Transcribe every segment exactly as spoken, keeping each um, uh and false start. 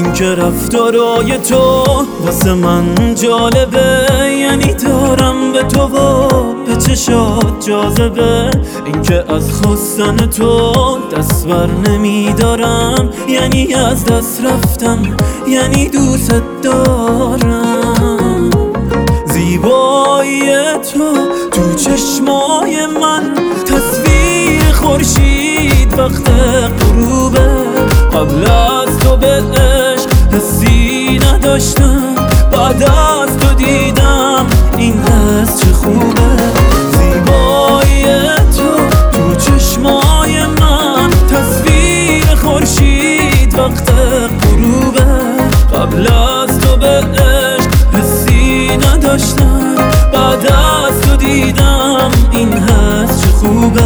این که رفتارای تو واسه من جالبه، یعنی دارم به تو و به چشات جاذبه. این که از خواستن تو دست بر نمیدارم، یعنی از دست رفتم، یعنی دوست دارم. زیبایی تو تو چشمای من، تصویر خورشید وقت غروبه. قبل از تو به عشق حسی نداشتم، بعد از تو دیدم این حس چه خوبه. زیبایی تو تو چشمای من، تصویر خورشید وقت غروبه. قبل از تو به عشق حسی نداشتم، بعد از تو دیدم این حس چه خوبه.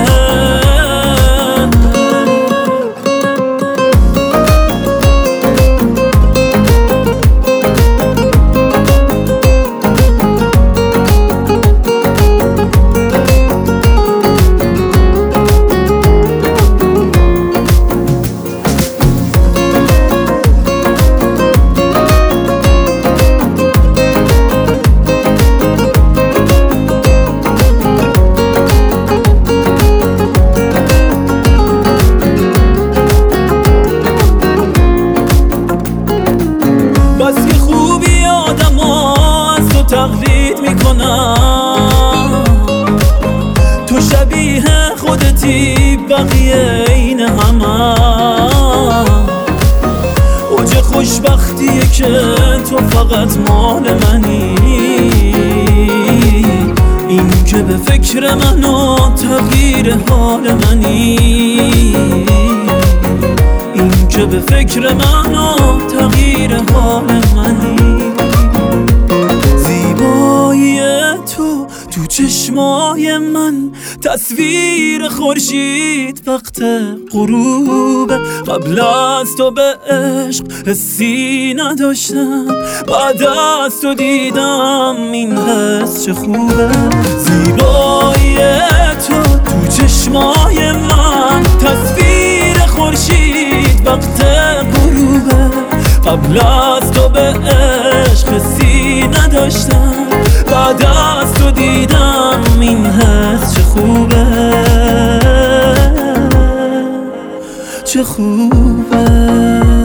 بس که خوبی آدم ها از تو تقلید میکنم، تو شبیه خودتی بقیه این همه. اوج خوشبختیه که تو فقط مال منی، این که به فکر من و تغییر حال منی، این که به فکر من و تغییر حال منی. زیبایی تو تو چشمای من، تصویر خورشید وقت غروب. قبل از تو به عشق حسی نداشتم، بعد از تو دیدم این حس چه خوبه. زیبایی تو تو چشمای من، تصویر خورشید وقت غروبه. قبل از تو به عشق حسی نداشتم، بعد از تو دیدم این حس چه خوبه، چه خوبه.